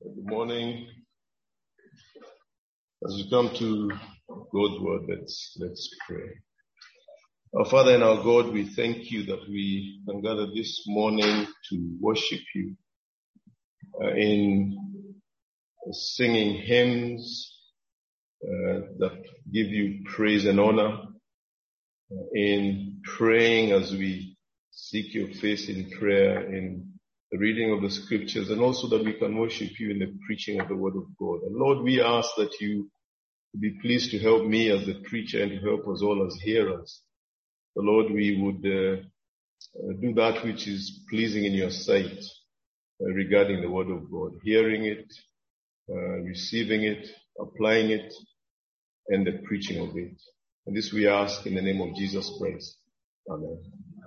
Good morning. As we come to God's word, let's pray. Our Father and our God, we thank you that we can gather this morning to worship you in singing hymns that give you praise and honor, in praying as we seek your face in prayer, in the reading of the scriptures, and also that we can worship you in the preaching of the word of God. And Lord, we ask that you be pleased to help me as the preacher and to help us all as hearers. The Lord, we would do that which is pleasing in your sight regarding the word of God, hearing it, receiving it, applying it, and the preaching of it. And this we ask in the name of Jesus Christ. Amen.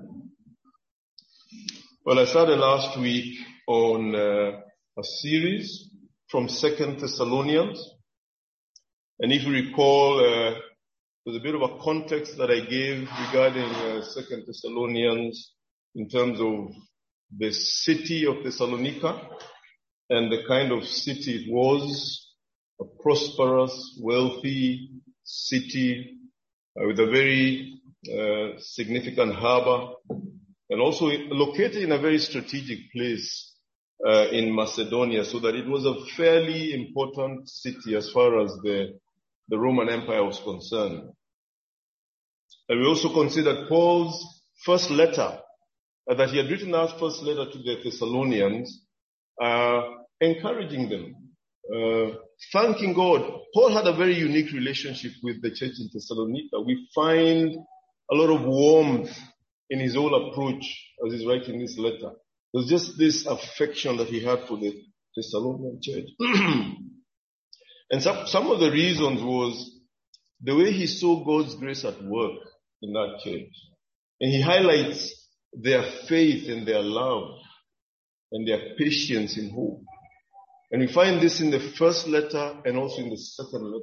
Well, I started last week on a series from 2 Thessalonians. And if you recall, there's a bit of a context that I gave regarding 2 Thessalonians in terms of the city of Thessalonica and the kind of city it was, a prosperous, wealthy city with a very significant harbor, and also located in a very strategic place in Macedonia, so that it was a fairly important city as far as the Roman Empire was concerned. And we also considered Paul's first letter, that he had written that first letter to the Thessalonians, encouraging them, thanking God. Paul had a very unique relationship with the church in Thessalonica. We find a lot of warmth in his whole approach as he's writing this letter. There's just this affection that he had for the Thessalonian church. And some of the reasons was the way he saw God's grace at work in that church. And he highlights their faith and their love and their patience in hope. And we find this in the first letter and also in the second letter.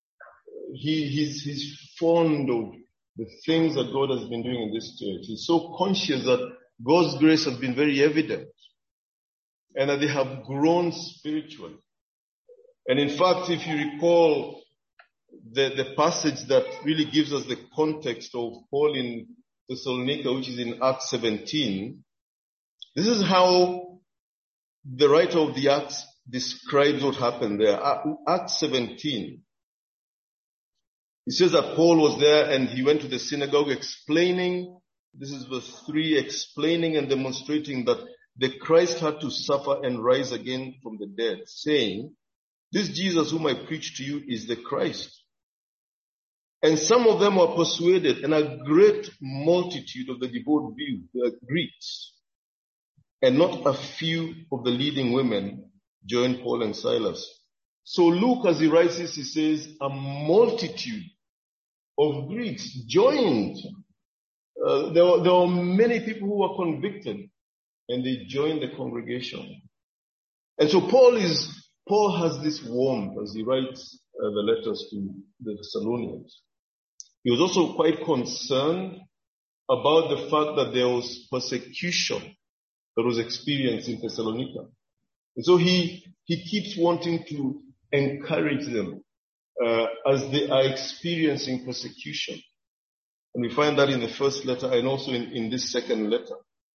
He's fond of the things that God has been doing in this church. He's so conscious that God's grace has been very evident and that they have grown spiritually. And in fact, if you recall the passage that really gives us the context of Paul in Thessalonica, which is in Acts 17, this is how the writer of the Acts describes what happened there. Acts 17. He says that Paul was there and he went to the synagogue explaining, this is verse 3, explaining and demonstrating that the Christ had to suffer and rise again from the dead, saying, this Jesus whom I preach to you is the Christ. And some of them were persuaded, and a great multitude of the devout Jews, the Greeks, and not a few of the leading women joined Paul and Silas. So Luke, as he writes this, he says, a multitude of Greeks joined. There were many people who were convicted, and they joined the congregation. And so Paul has this warmth as he writes the letters to the Thessalonians. He was also quite concerned about the fact that there was persecution that was experienced in Thessalonica. And so he keeps wanting to encourage them as they are experiencing persecution. And we find that in the first letter and also in this second letter.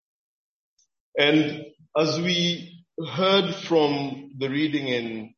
And as we heard from the reading in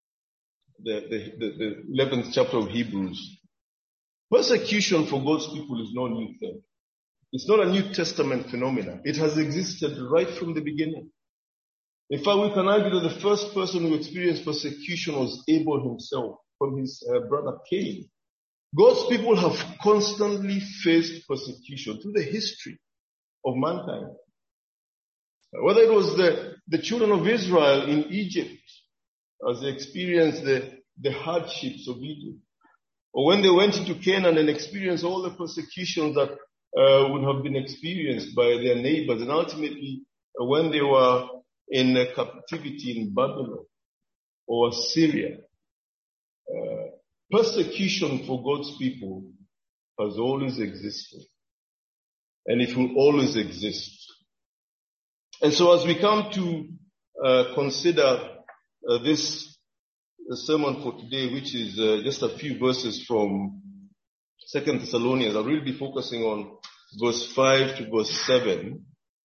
the 11th chapter of Hebrews, persecution for God's people is no new thing. It's not a New Testament phenomenon. It has existed right from the beginning. In fact, we can argue that the first person who experienced persecution was Abel himself from his brother Cain. God's people have constantly faced persecution through the history of mankind. Whether it was the children of Israel in Egypt as they experienced the hardships of Egypt, or when they went into Canaan and experienced all the persecutions that would have been experienced by their neighbors, and ultimately when they were in captivity in Babylon or Syria. Persecution for God's people has always existed, and it will always exist. And so as we come to consider this sermon for today, which is just a few verses from 2 Thessalonians. I'll really be focusing on verse 5 to verse 7.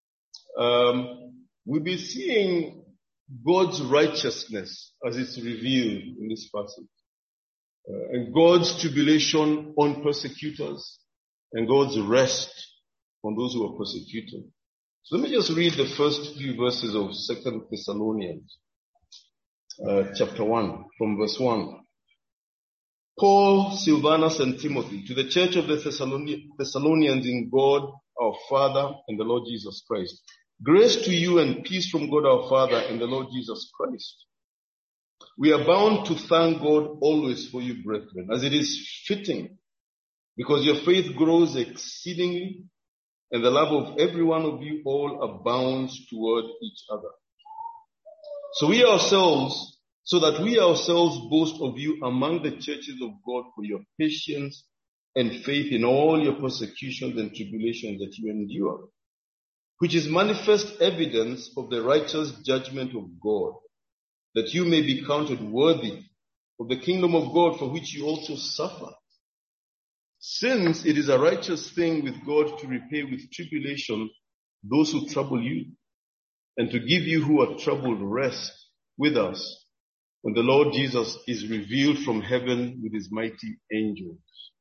We'll be seeing God's righteousness as it's revealed in this passage. And God's tribulation on persecutors and God's rest on those who are persecuted. So let me just read the first few verses of 2 Thessalonians, chapter 1, from verse 1. Paul, Silvanus, and Timothy, to the church of the Thessalonians in God our Father and the Lord Jesus Christ. Grace to you and peace from God our Father and the Lord Jesus Christ. We are bound to thank God always for you, brethren, as it is fitting, because your faith grows exceedingly, and the love of every one of you all abounds toward each other. So that we ourselves boast of you among the churches of God for your patience and faith in all your persecutions and tribulations that you endure, which is manifest evidence of the righteous judgment of God, that you may be counted worthy of the kingdom of God for which you also suffer. Since it is a righteous thing with God to repay with tribulation those who trouble you, and to give you who are troubled rest with us when the Lord Jesus is revealed from heaven with his mighty angels.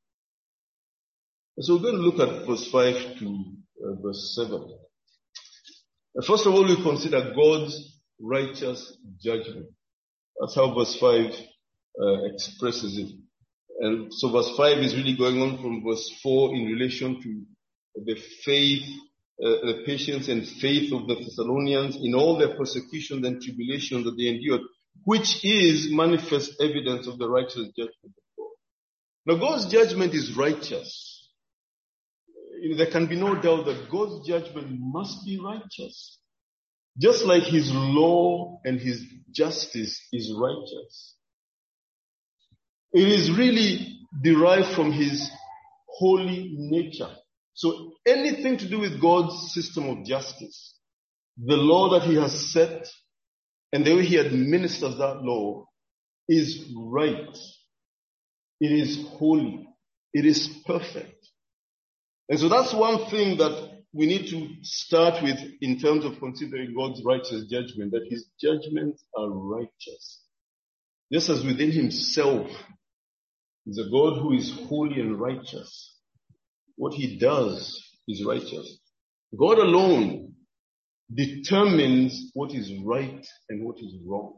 So we're going to look at verse 5 to verse 7. First of all, we consider God's righteous judgment. That's how verse 5 expresses it. And so verse 5 is really going on from verse 4 in relation to the faith, the patience and faith of the Thessalonians in all their persecutions and tribulations that they endured, which is manifest evidence of the righteous judgment of God. Now, God's judgment is righteous. There can be no doubt that God's judgment must be righteous, just like his law and his justice is righteous. It is really derived from his holy nature. So anything to do with God's system of justice, the law that he has set and the way he administers that law is right. It is holy. It is perfect. And so that's one thing that we need to start with in terms of considering God's righteous judgment, that his judgments are righteous. Just as within himself is a God who is holy and righteous. What he does is righteous. God alone determines what is right and what is wrong.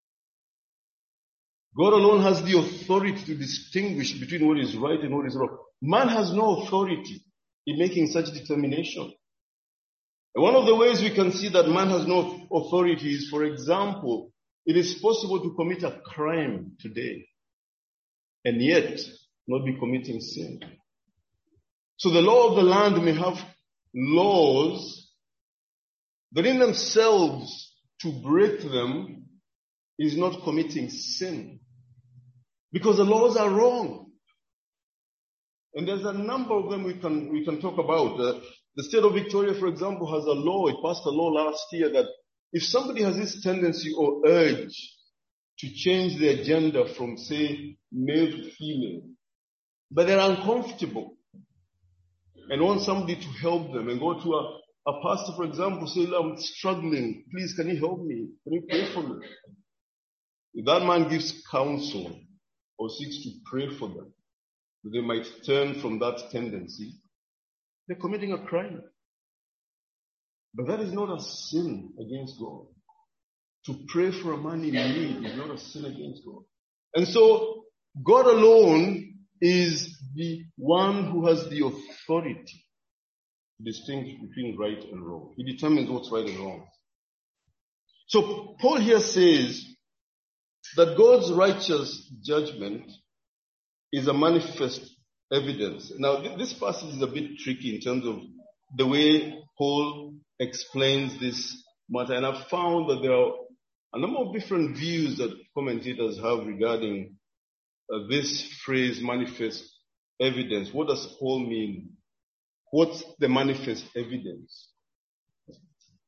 God alone has the authority to distinguish between what is right and what is wrong. Man has no authority in making such determination. And one of the ways we can see that man has no authority is, for example, it is possible to commit a crime today and yet not be committing sin. So the law of the land may have laws, but in themselves, to break them is not committing sin, because the laws are wrong. And there's a number of them we can talk about. The state of Victoria, for example, has a law. It passed a law last year that if somebody has this tendency or urge to change their gender from, say, male to female, but they're uncomfortable and want somebody to help them, and go to a pastor, for example, say, I'm struggling. Please, can you help me? Can you pray for me? If that man gives counsel or seeks to pray for them, they might turn from that tendency. They're committing a crime. But that is not a sin against God. To pray for a man in need is not a sin against God. And so, God alone is the one who has the authority to distinguish between right and wrong. He determines what's right and wrong. So Paul here says that God's righteous judgment is a manifest evidence. Now, this passage is a bit tricky in terms of the way Paul explains this matter. And I've found that there are a number of different views that commentators have regarding this phrase, manifest evidence. What does Paul mean? What's the manifest evidence?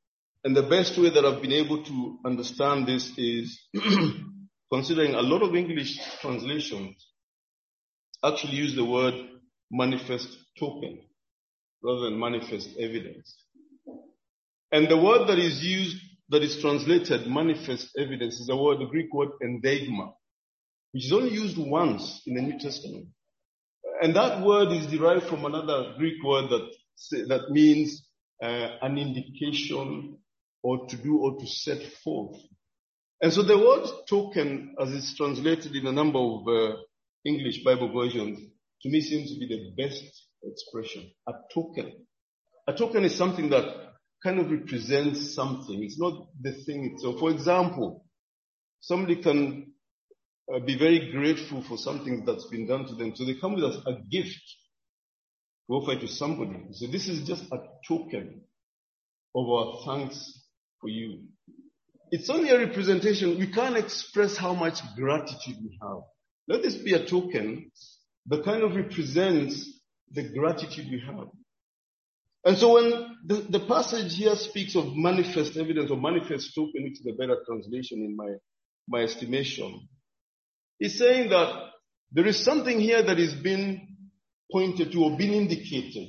And the best way that I've been able to understand this is considering a lot of English translations actually use the word manifest token rather than manifest evidence. And the word that is used, that is translated manifest evidence, is the Greek word endeigma, which is only used once in the New Testament. And that word is derived from another Greek word that means an indication or to do or to set forth. And so the word token, as it's translated in a number of English Bible versions, to me seems to be the best expression. A token. A token is something that kind of represents something. It's not the thing itself. For example, somebody can be very grateful for something that's been done to them. So they come with a gift to offer to somebody. So this is just a token of our thanks for you. It's only a representation. We can't express how much gratitude we have. Let this be a token that kind of represents the gratitude we have. And so when the passage here speaks of manifest evidence or manifest token, which is a better translation in my estimation, it's saying that there is something here that is being pointed to or being indicated.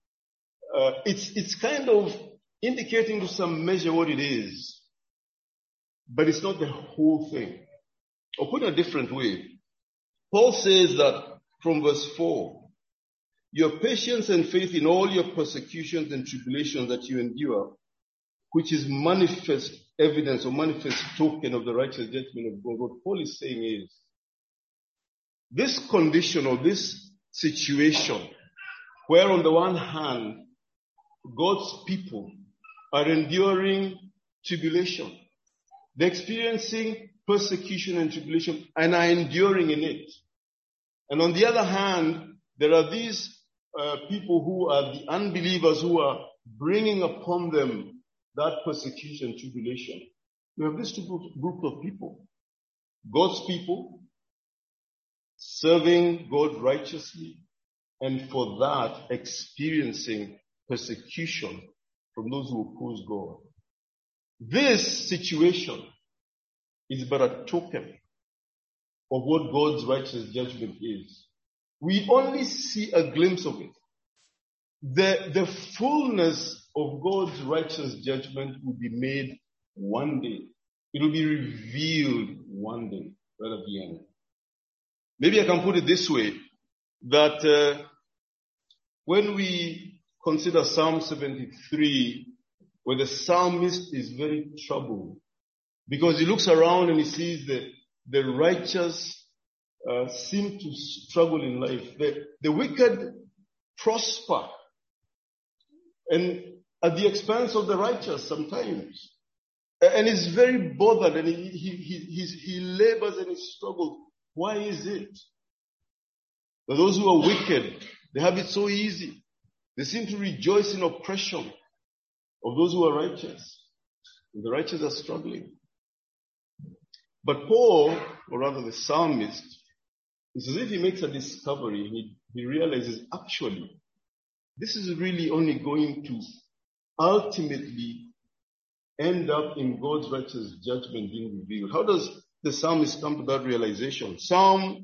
It's kind of indicating to some measure what it is, but it's not the whole thing. Or put in a different way, Paul says that from verse 4, your patience and faith in all your persecutions and tribulations that you endure, which is manifest evidence or manifest token of the righteous judgment of God. What Paul is saying is, this condition or this situation where on the one hand, God's people are enduring tribulation. They're experiencing persecution and tribulation and are enduring in it. And on the other hand, there are these people who are the unbelievers who are bringing upon them that persecution and tribulation. We have these two groups of people. God's people serving God righteously and for that experiencing persecution from those who oppose God. This situation is but a token of what God's righteous judgment is. We only see a glimpse of it. The fullness of God's righteous judgment will be made one day. It will be revealed one day, right at the end. Maybe I can put it this way, that when we consider Psalm 73, where the psalmist is very troubled, because he looks around and he sees the righteous seem to struggle in life. The wicked prosper, and at the expense of the righteous sometimes. And he's very bothered, and he labors and he struggles. Why is it that those who are wicked, they have it so easy? They seem to rejoice in oppression of those who are righteous. And the righteous are struggling. But Paul, or rather the psalmist, it's as if he makes a discovery. He realizes, actually, this is really only going to ultimately end up in God's righteous judgment being revealed. How does the psalmist come to that realization? Psalm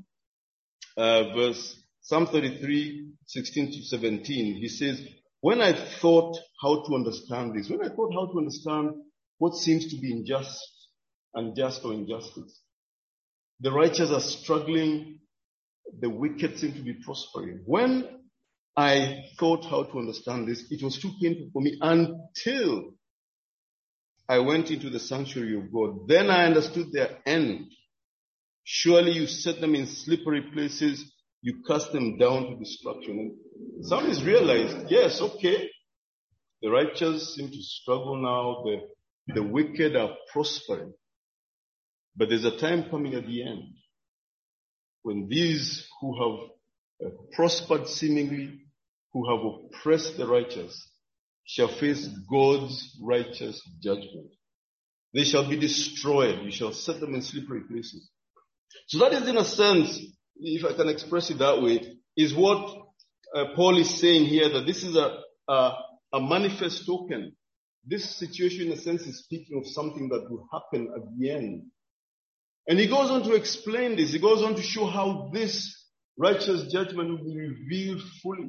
33, 16 to 17, he says, when I thought how to understand this, when I thought how to understand what seems to be unjust or injustice, the righteous are struggling, the wicked seem to be prospering. When I thought how to understand this, it was too painful for me until I went into the sanctuary of God. Then I understood their end. Surely you set them in slippery places. You cast them down to destruction. And some has realized, yes, okay, the righteous seem to struggle now. The wicked are prospering. But there's a time coming at the end when these who have prospered seemingly, who have oppressed the righteous, shall face God's righteous judgment. They shall be destroyed. You shall set them in slippery places. So that is, in a sense, if I can express it that way, is what Paul is saying here, that this is a manifest token this situation, in a sense, is speaking of something that will happen at the end. And he goes on to explain this. He goes on to show how this righteous judgment will be revealed fully.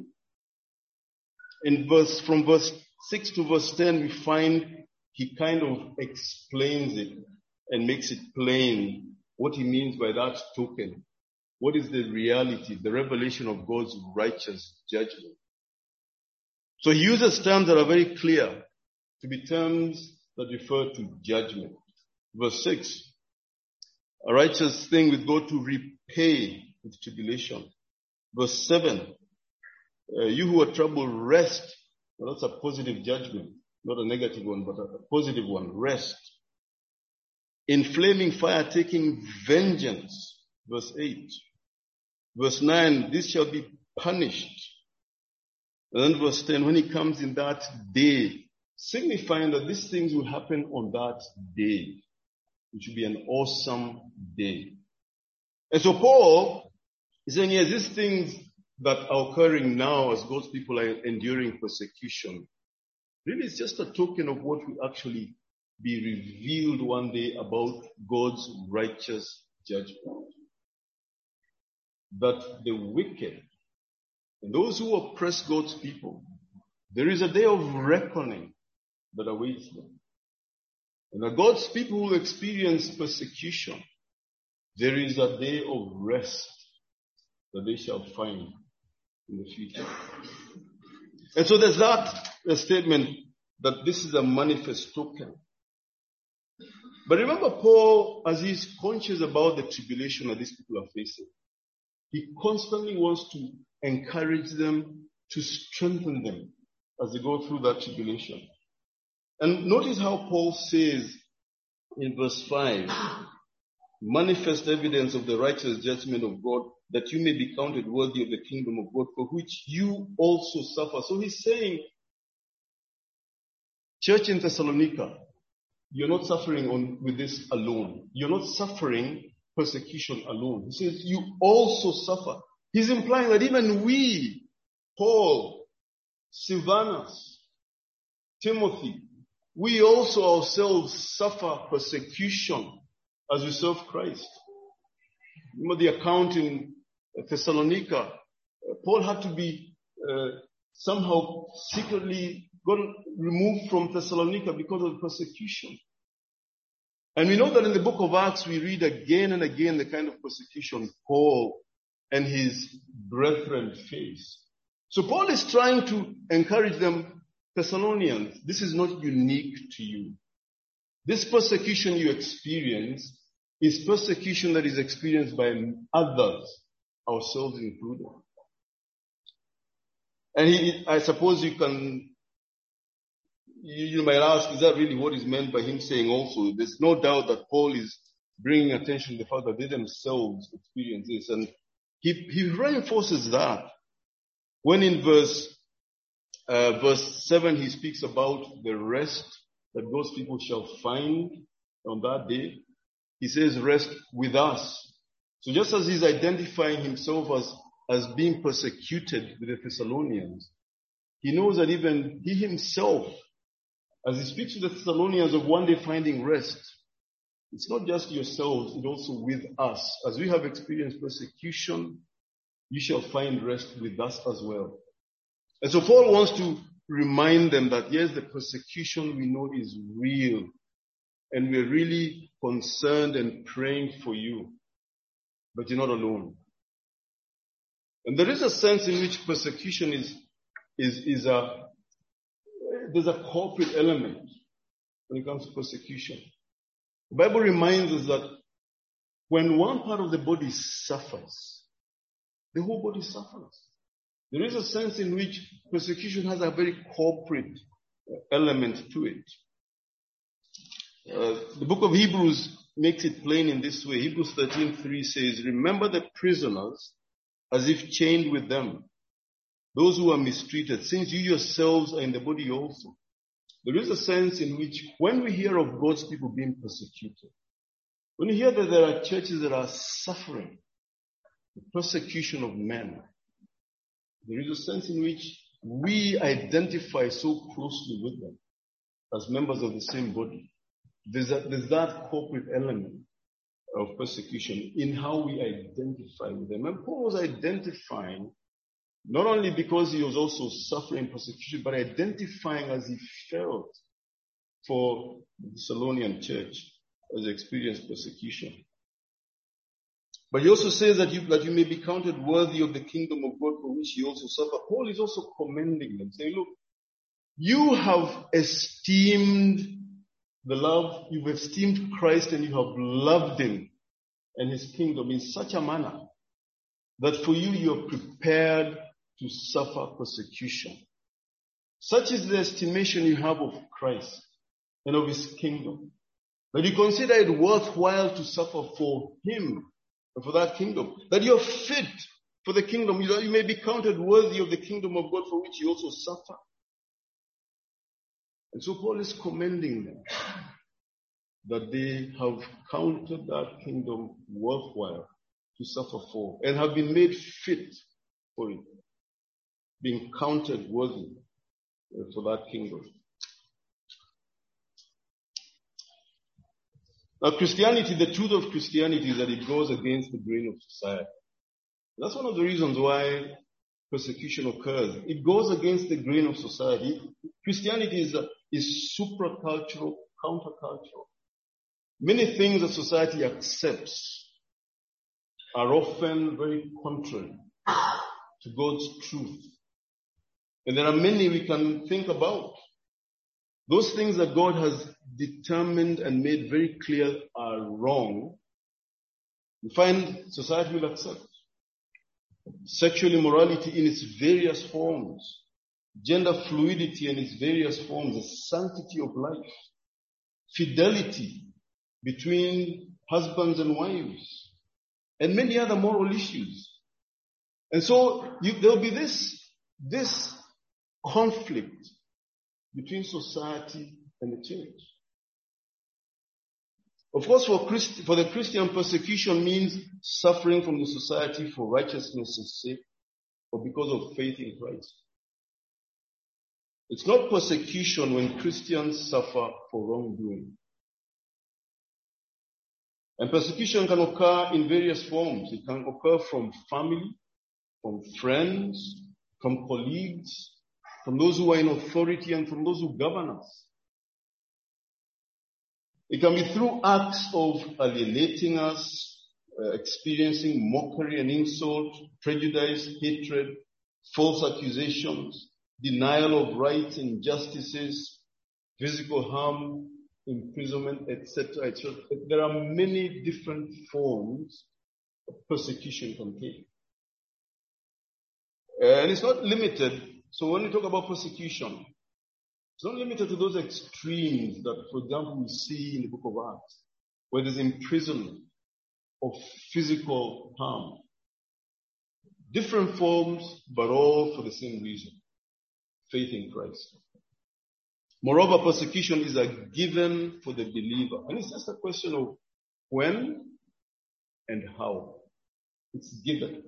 From verse 6 to verse 10, we find he kind of explains it and makes it plain what he means by that token. What is the reality, the revelation of God's righteous judgment? So he uses terms that are very clear to be terms that refer to judgment. Verse 6, a righteous thing with God to repay with tribulation. Verse 7, you who are troubled, rest. Well, that's a positive judgment, not a negative one, but a positive one. Rest. In flaming fire, taking vengeance. Verse 8. Verse 9, this shall be punished. And then verse 10, when he comes in that day, signifying that these things will happen on that day. It should be an awesome day. And so Paul is saying, yes, these things that are occurring now as God's people are enduring persecution, really it's just a token of what will actually be revealed one day about God's righteous judgment. That the wicked and those who oppress God's people, there is a day of reckoning that awaits them. And that God's people will experience persecution. There is a day of rest that they shall find in the future. And so there's that statement that this is a manifest token. But remember Paul, as he's conscious about the tribulation that these people are facing, he constantly wants to encourage them, to strengthen them as they go through that tribulation. And notice how Paul says in verse 5, manifest evidence of the righteous judgment of God, that you may be counted worthy of the kingdom of God, for which you also suffer. So he's saying, church in Thessalonica, you're not suffering with this alone. You're not suffering persecution alone. He says, you also suffer. He's implying that even we, Paul, Silvanus, Timothy, we also ourselves suffer persecution as we serve Christ. Remember the account in Thessalonica. Paul had to be somehow secretly removed from Thessalonica because of persecution. And we know that in the book of Acts we read again and again the kind of persecution Paul and his brethren face. So Paul is trying to encourage them, Thessalonians, this is not unique to you. This persecution you experience is persecution that is experienced by others, ourselves included. And I suppose you might ask, is that really what is meant by him saying also? There's no doubt that Paul is bringing attention to the fact that they themselves experience this. And he reinforces that when in verse 7 he speaks about the rest that God's people shall find on that day. He says rest with us. So just as he's identifying himself as being persecuted with the Thessalonians, he knows that even he himself, as he speaks to the Thessalonians of one day finding rest, it's not just yourselves, it's also with us. As we have experienced persecution, you shall find rest with us as well. And so Paul wants to remind them that yes, the persecution we know is real, and we're really concerned and praying for you, but you're not alone. And there is a sense in which persecution there's a corporate element when it comes to persecution. The Bible reminds us that when one part of the body suffers, the whole body suffers. There is a sense in which persecution has a very corporate element to it. The book of Hebrews makes it plain in this way. Hebrews 13:3 says, remember the prisoners as if chained with them, those who are mistreated, since you yourselves are in the body also. There is a sense in which when we hear of God's people being persecuted, when we hear that there are churches that are suffering the persecution of men, there is a sense in which we identify so closely with them. as members of the same body. There's that corporate element of persecution in how we identify with them. And Paul was identifying not only because he was also suffering persecution, but identifying as he felt for the Thessalonian church as they experienced persecution. But he also says that you may be counted worthy of the kingdom of God for which you also suffer. Paul is also commending them, saying, look, you have esteemed you've esteemed Christ and you have loved him and his kingdom in such a manner that for you are prepared to suffer persecution. Such is the estimation you have of Christ and of his kingdom, that you consider it worthwhile to suffer for him and for that kingdom, that you're fit for the kingdom, that you may be counted worthy of the kingdom of God for which you also suffer. And so Paul is commending them that they have counted that kingdom worthwhile to suffer for and have been made fit for it, being counted worthy for that kingdom. Now, Christianity, the truth of Christianity is that it goes against the grain of society. That's one of the reasons why persecution occurs. It goes against the grain of society. Christianity is supracultural, countercultural. Many things that society accepts are often very contrary to God's truth. And there are many we can think about. Those things that God has determined and made very clear are wrong, we find society will accept. Sexual immorality in its various forms, gender fluidity in its various forms, the sanctity of life, fidelity between husbands and wives, and many other moral issues. And so there will be this conflict between society and the church. Of course, for the Christian, persecution means suffering from the society for righteousness' sake or because of faith in Christ. It's not persecution when Christians suffer for wrongdoing. And persecution can occur in various forms. It can occur from family, from friends, from colleagues, from those who are in authority and from those who govern us. It can be through acts of alienating us, experiencing mockery and insult, prejudice, hatred, false accusations, denial of rights, injustices, physical harm, imprisonment, etc., etc. There are many different forms of persecution can take. And it's not limited. So when we talk about persecution, it's not limited to those extremes that, for example, we see in the book of Acts, where there's imprisonment of physical harm. Different forms, but all for the same reason. Faith in Christ. Moreover, persecution is a given for the believer. And it's just a question of when and how. It's given.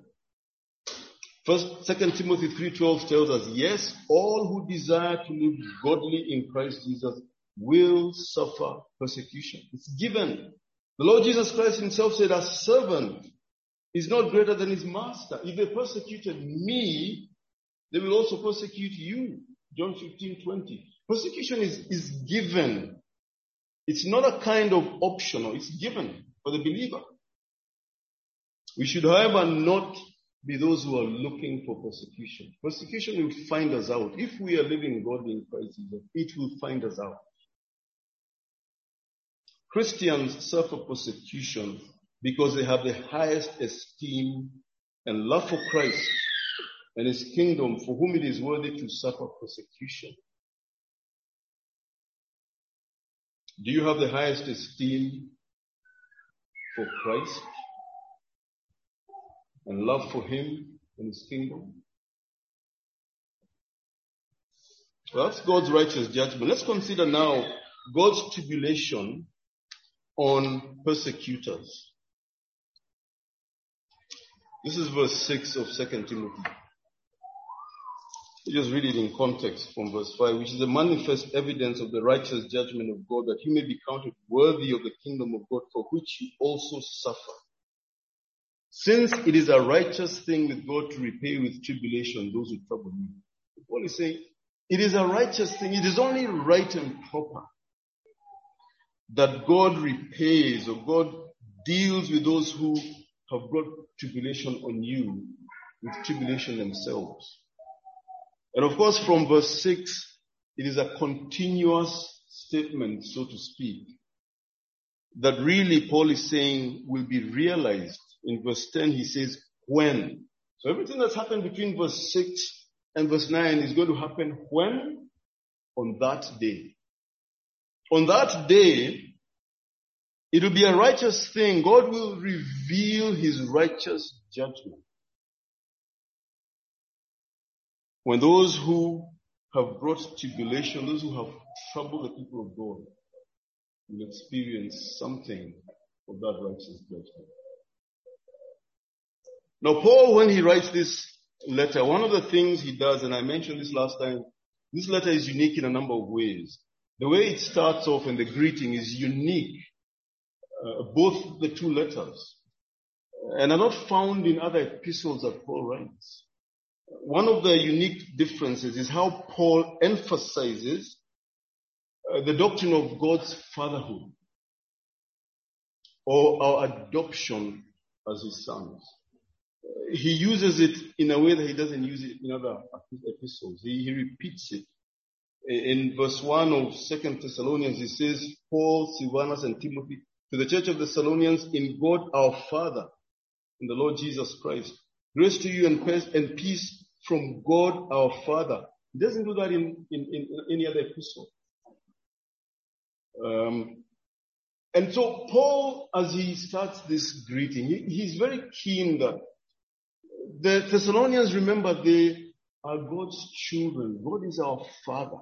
2 Timothy 3:12 tells us, yes, all who desire to live godly in Christ Jesus will suffer persecution. It's given. The Lord Jesus Christ himself said, a servant is not greater than his master. If they persecuted me, they will also persecute you. John 15:20. Persecution is given. It's not a kind of optional. It's given for the believer. We should, however, not be those who are looking for persecution. Persecution will find us out. If we are living godly in Christ Jesus, it will find us out. Christians suffer persecution because they have the highest esteem and love for Christ and his kingdom, for whom it is worthy to suffer persecution. Do you have the highest esteem for Christ and love for him and his kingdom? Well, that's God's righteous judgment. Let's consider now God's tribulation on persecutors. This is verse 6 of 2 Timothy. You just read it in context from verse 5, which is a manifest evidence of the righteous judgment of God, that you may be counted worthy of the kingdom of God, for which you also suffer. Since it is a righteous thing with God to repay with tribulation those who trouble you. Paul is saying, it is a righteous thing. It is only right and proper that God repays, or God deals with those who have brought tribulation on you with tribulation themselves. And of course, from verse 6, it is a continuous statement, so to speak, that really Paul is saying will be realized. In verse 10, he says, when. So everything that's happened between verse 6 and verse 9 is going to happen when? On that day. On that day, it will be a righteous thing. God will reveal his righteous judgment. When those who have brought tribulation, those who have troubled the people of God, will experience something of that righteous judgment. Now, Paul, when he writes this letter, one of the things he does, and I mentioned this last time, this letter is unique in a number of ways. The way it starts off and the greeting is unique, both the two letters, and are not found in other epistles that Paul writes. One of the unique differences is how Paul emphasizes the doctrine of God's fatherhood, or our adoption as his sons. He uses it in a way that he doesn't use it in other epistles. He repeats it. In verse 1 of 2 Thessalonians, he says, Paul, Silvanus, and Timothy, to the church of the Thessalonians, in God our Father, in the Lord Jesus Christ. Grace to you and peace from God our Father. He doesn't do that in any other epistle. And so Paul, as he starts this greeting, he's very keen that the Thessalonians, remember, they are God's children. God is our Father.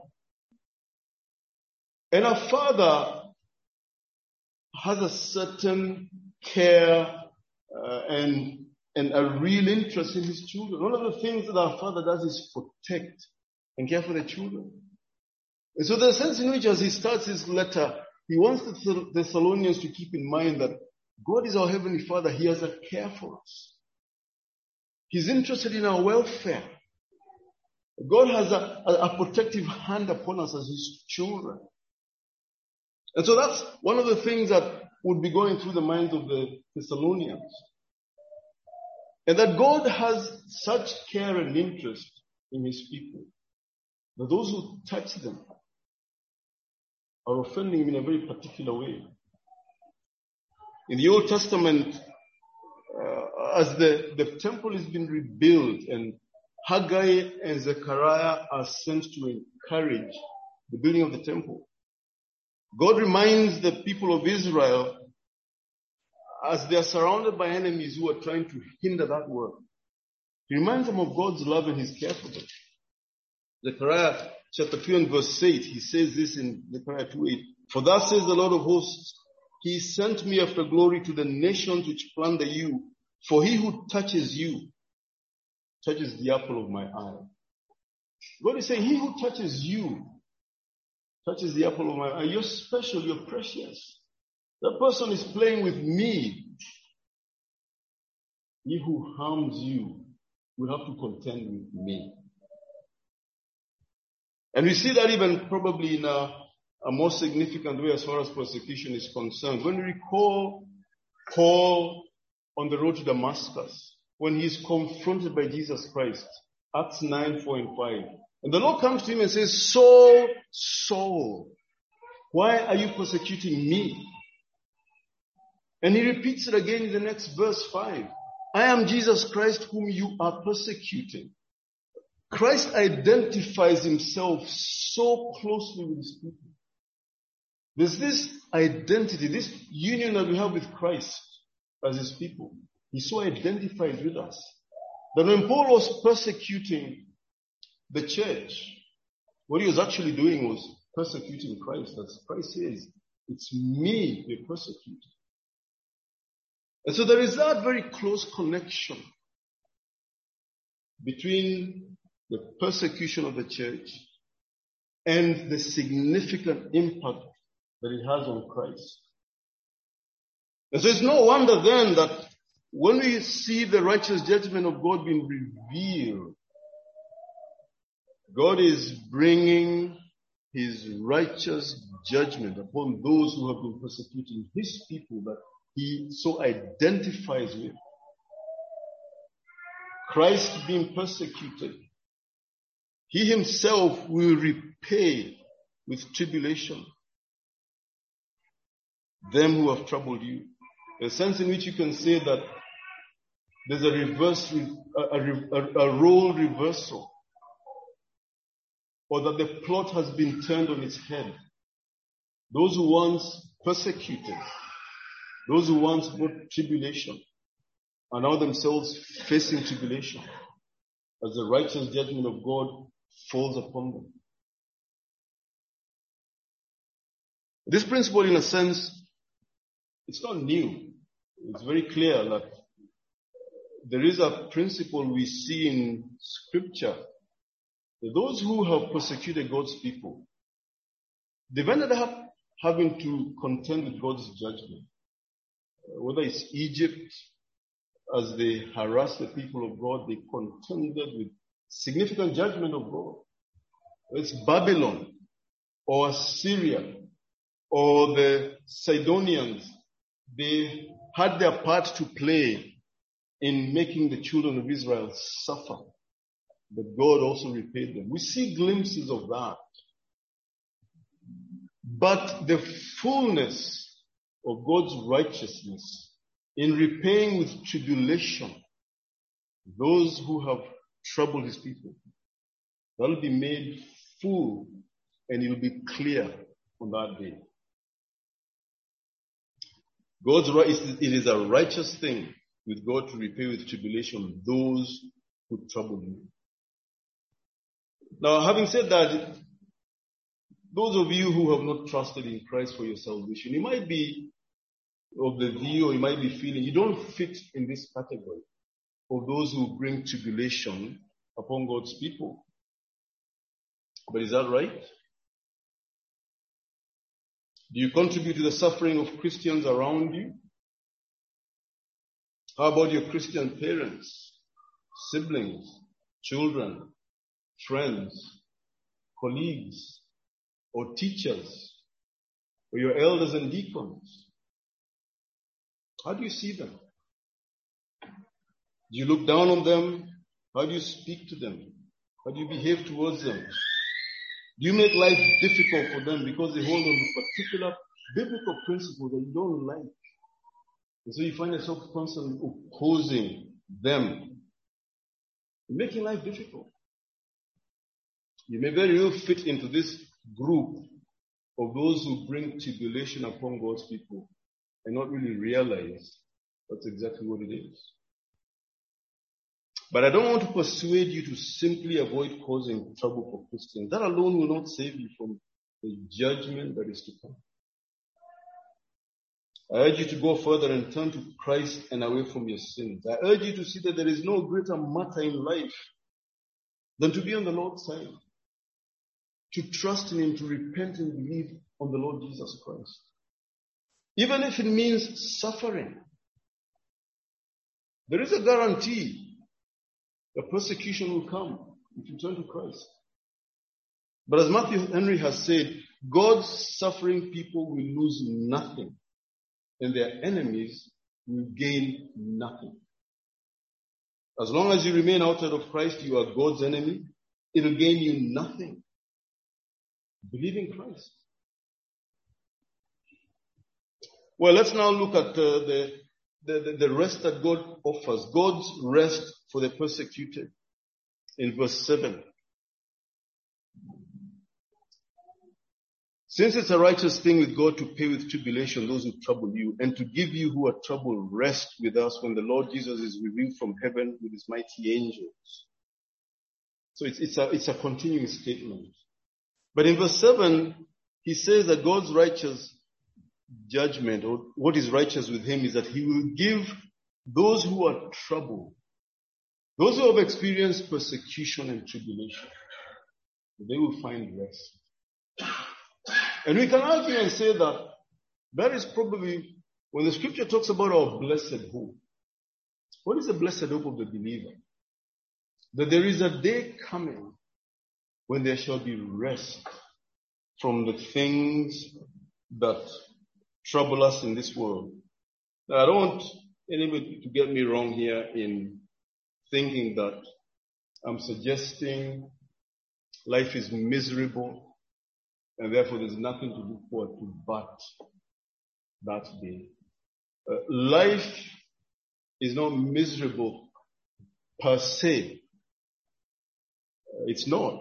And our Father has a certain care and a real interest in his children. One of the things that our Father does is protect and care for the children. And so there's a sense in which, as he starts his letter, he wants the Thessalonians to keep in mind that God is our Heavenly Father. He has a care for us. He's interested in our welfare. God has a protective hand upon us as his children. And so that's one of the things that would be going through the minds of the Thessalonians. And that God has such care and interest in his people that those who touch them are offending him in a very particular way. In the Old Testament, as the temple has been rebuilt and Haggai and Zechariah are sent to encourage the building of the temple, God reminds the people of Israel, as they are surrounded by enemies who are trying to hinder that work, he reminds them of God's love and his care for them. Zechariah chapter 2 and verse 8, he says this in Zechariah 2:8, for thus says the Lord of hosts, he sent me after glory to the nations which plunder you, for he who touches you touches the apple of my eye. God is saying, he who touches you touches the apple of my eye. You're special, you're precious. That person is playing with me. He who harms you will have to contend with me. And we see that even probably in a more significant way as far as persecution is concerned. When we recall Paul on the road to Damascus, when he's confronted by Jesus Christ, Acts 9:4-5. And the Lord comes to him and says, Saul, Saul, why are you persecuting me? And he repeats it again in the next verse 5. I am Jesus Christ whom you are persecuting. Christ identifies himself so closely with his people. There's this identity, this union that we have with Christ as his people. He so identifies with us that when Paul was persecuting the church, what he was actually doing was persecuting Christ. As Christ says, it's me they persecute. And so there is that very close connection between the persecution of the church, and the significant impact that it has on Christ. And so it's no wonder then that when we see the righteous judgment of God being revealed, God is bringing his righteous judgment upon those who have been persecuting his people that he so identifies with. Christ being persecuted, he himself will repay with tribulation them who have troubled you. A sense in which you can say that there's a role reversal, or that the plot has been turned on its head. Those who once persecuted, those who once brought tribulation, are now themselves facing tribulation as the righteous judgment of God falls upon them. This principle, in a sense, it's not new. It's very clear that there is a principle we see in Scripture. Those who have persecuted God's people, they've ended up having to contend with God's judgment. Whether it's Egypt, as they harassed the people of God, they contended with significant judgment of God. It's Babylon, or Assyria, or the Sidonians. They had their part to play in making the children of Israel suffer. But God also repaid them. We see glimpses of that. But the fullness of God's righteousness in repaying with tribulation those who have troubled his people, that will be made full and it will be clear on that day. It is a righteous thing with God to repay with tribulation those who trouble you. Now, having said that, those of you who have not trusted in Christ for your salvation, you might be of the view, or you might be feeling you don't fit in this category of those who bring tribulation upon God's people. But is that right? Do you contribute to the suffering of Christians around you? How about your Christian parents, siblings, children, friends, colleagues, or teachers, or your elders and deacons? How do you see them? Do you look down on them? How do you speak to them? How do you behave towards them? Do you make life difficult for them because they hold on to particular biblical principles that you don't like? And so you find yourself constantly opposing them, making life difficult. You may very well fit into this group of those who bring tribulation upon God's people and not really realize that's exactly what it is. But I don't want to persuade you to simply avoid causing trouble for Christians. That alone will not save you from the judgment that is to come. I urge you to go further and turn to Christ and away from your sins. I urge you to see that there is no greater matter in life than to be on the Lord's side, to trust in him, to repent and believe on the Lord Jesus Christ. Even if it means suffering, there is a guarantee that persecution will come if you turn to Christ. But as Matthew Henry has said, God's suffering people will lose nothing, and their enemies will gain nothing. As long as you remain outside of Christ, you are God's enemy. It will gain you nothing. Believe in Christ. Well, let's now look at the rest that God offers. God's rest for the persecuted in verse 7. Since it's a righteous thing with God to pay with tribulation those who trouble you, and to give you who are troubled rest with us when the Lord Jesus is revealed from heaven with his mighty angels. So it's a continuing statement. But in verse 7, he says that God's righteous judgment, or what is righteous with him, is that he will give those who are troubled Those who have experienced persecution and tribulation, they will find rest. And we can argue and say that is probably, when the scripture talks about our blessed hope, what is the blessed hope of the believer? That there is a day coming when there shall be rest from the things that trouble us in this world. Now, I don't want anybody to get me wrong here in thinking that I'm suggesting life is miserable and therefore there's nothing to look forward to but that day. Life is not miserable per se. It's not.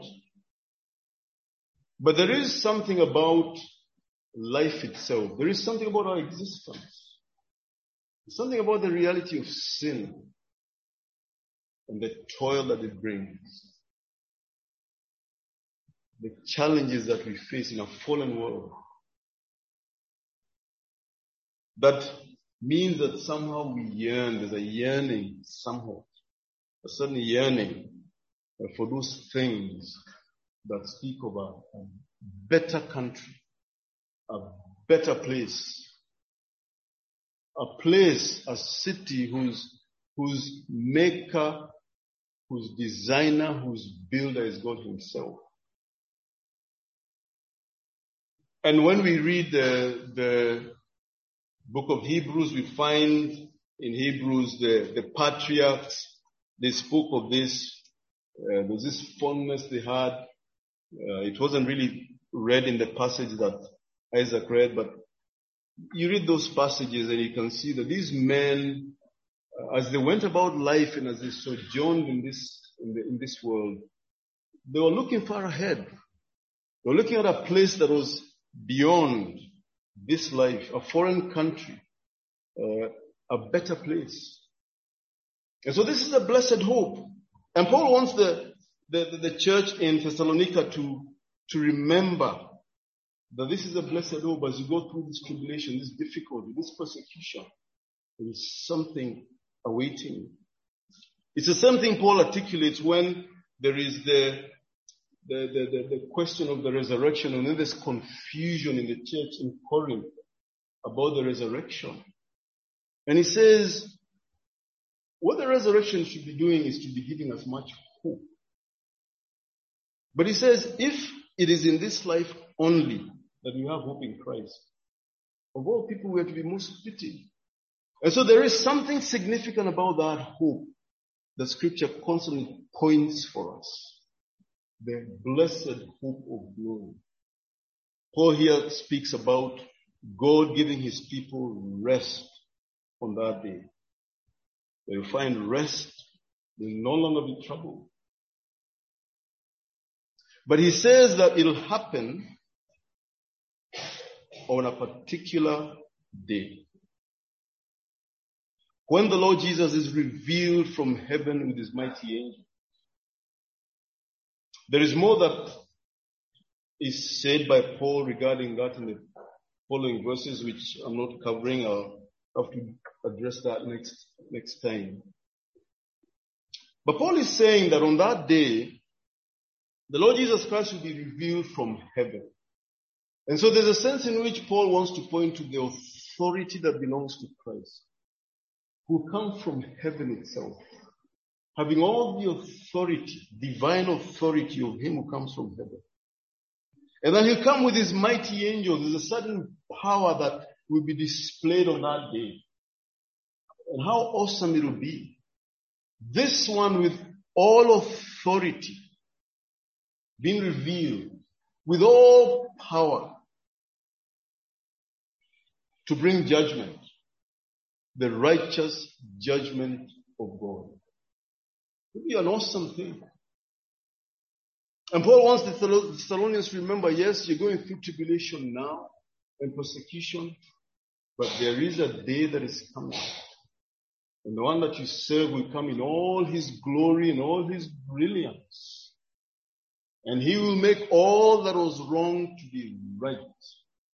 But there is something about life itself. There is something about our existence. There's something about the reality of sin and the toil that it brings. The challenges that we face in a fallen world. That means that somehow we yearn, there's a yearning somehow, a certain yearning for those things that speak of a better country, a better place, a city whose maker, whose designer, whose builder is God himself. And when we read the book of Hebrews, we find in Hebrews the patriarchs, they spoke of this. There was this fondness they had. It wasn't really read in the passage that Isaac read, but you read those passages and you can see that these men, as they went about life and as they sojourned in this world, they were looking far ahead. They were looking at a place that was beyond this life, a foreign country, a better place. And so this is a blessed hope. And Paul wants the church in Thessalonica to remember that this is a blessed hope as you go through this tribulation, this difficulty, this persecution. There is something awaiting you. It's the same thing Paul articulates when there is the question of the resurrection, and then there's confusion in the church in Corinth about the resurrection. And he says, what the resurrection should be doing is to be giving us much hope. But he says, if it is in this life only that we have hope in Christ, of all people we are to be most pitied. And so there is something significant about that hope that scripture constantly points for us. The blessed hope of glory. Paul here speaks about God giving his people rest on that day. They will find rest. They will no longer be troubled. But he says that it will happen on a particular day. When the Lord Jesus is revealed from heaven with his mighty angel. There is more that is said by Paul regarding that in the following verses, which I'm not covering. I'll have to address that next time. But Paul is saying that on that day, the Lord Jesus Christ will be revealed from heaven. And so there's a sense in which Paul wants to point to the authority that belongs to Christ, who comes from heaven itself, having all the authority, divine authority of him who comes from heaven. And then he'll come with his mighty angels. There's a certain power that will be displayed on that day. And how awesome it will be. This one with all authority being revealed, with all power to bring judgment, the righteous judgment of God. It would be an awesome thing. And Paul wants the Thessalonians to remember, yes, you're going through tribulation now and persecution, but there is a day that is coming. And the one that you serve will come in all his glory and all his brilliance. And he will make all that was wrong to be right.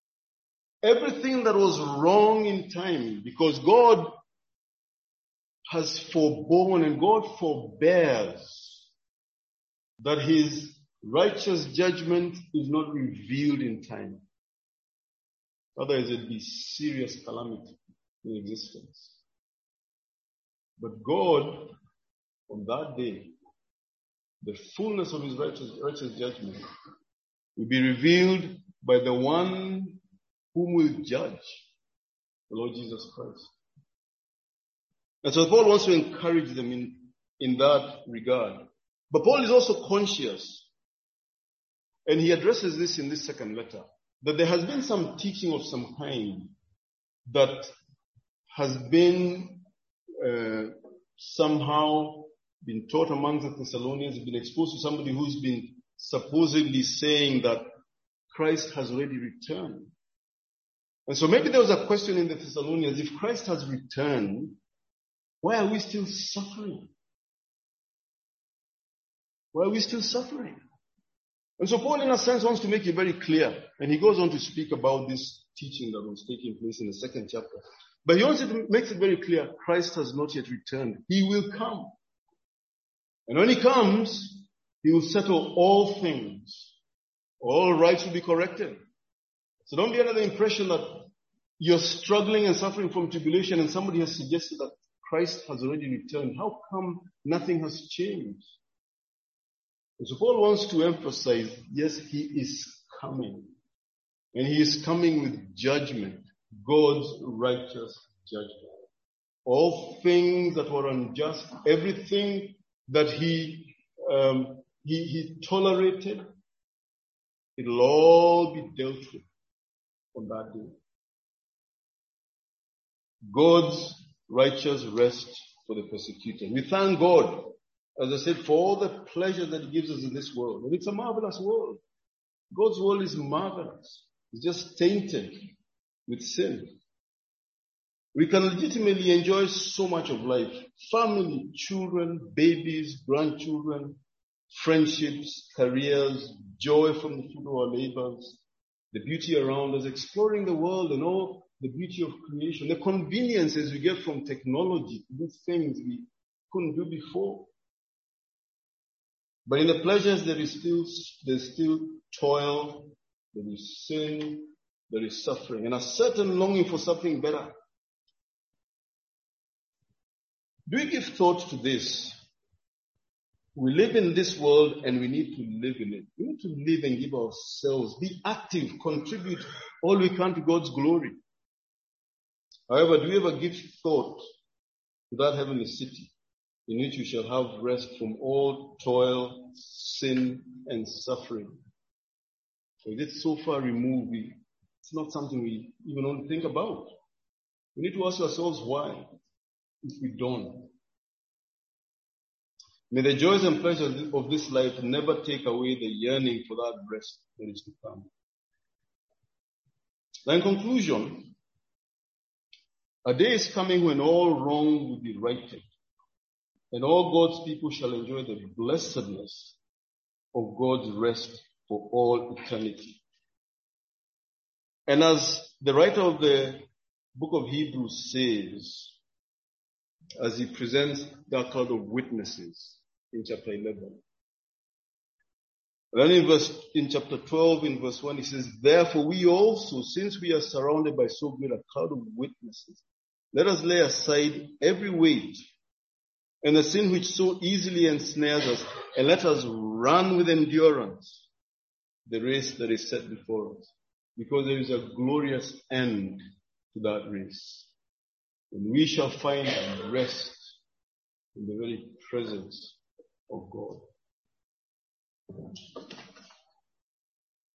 Everything that was wrong in time, because God has forborne and God forbears that his righteous judgment is not revealed in time. Otherwise, it'd be serious calamity in existence. But God, on that day, the fullness of his righteous judgment will be revealed by the one whom will judge, the Lord Jesus Christ. And so Paul wants to encourage them in that regard. But Paul is also conscious, and he addresses this in this second letter, that there has been some teaching of some kind that has been somehow been taught among the Thessalonians, been exposed to somebody who's been supposedly saying that Christ has already returned. And so maybe there was a question in the Thessalonians, if Christ has returned, why are we still suffering? Why are we still suffering? And so Paul, in a sense, wants to make it very clear. And he goes on to speak about this teaching that was taking place in the second chapter. But he also makes it very clear, Christ has not yet returned. He will come. And when he comes, he will settle all things. All rights will be corrected. So don't be under the impression that you're struggling and suffering from tribulation and somebody has suggested that Christ has already returned. How come nothing has changed? And so Paul wants to emphasize, yes, he is coming. And he is coming with judgment, God's righteous judgment. All things that were unjust, everything that he tolerated, it'll all be dealt with on that day. God's righteous rest for the persecuted. We thank God, as I said, for all the pleasure that he gives us in this world. And it's a marvelous world. God's world is marvelous. It's just tainted with sin. We can legitimately enjoy so much of life. Family, children, babies, grandchildren, friendships, careers, joy from the fruit of our labors, the beauty around us, exploring the world and all the beauty of creation, the conveniences we get from technology, these things we couldn't do before. But in the pleasures there's still toil, there is sin, there is suffering, and a certain longing for something better. Do we give thought to this? We live in this world and we need to live in it. We need to live and give ourselves, be active, contribute all we can to God's glory. However, do we ever give thought to that heavenly city in which we shall have rest from all toil, sin, and suffering? So it's so far removed, it's not something we even want to think about. We need to ask ourselves why, if we don't. May the joys and pleasures of this life never take away the yearning for that rest that is to come. Now, in conclusion, a day is coming when all wrong will be righted, and all God's people shall enjoy the blessedness of God's rest for all eternity. And as the writer of the book of Hebrews says, as he presents that cloud of witnesses in chapter 11. And then in chapter 12, in verse 1, he says, therefore we also, since we are surrounded by so great a cloud of witnesses, let us lay aside every weight and the sin which so easily ensnares us, and let us run with endurance the race that is set before us, because there is a glorious end to that race. And we shall find rest in the very presence of God.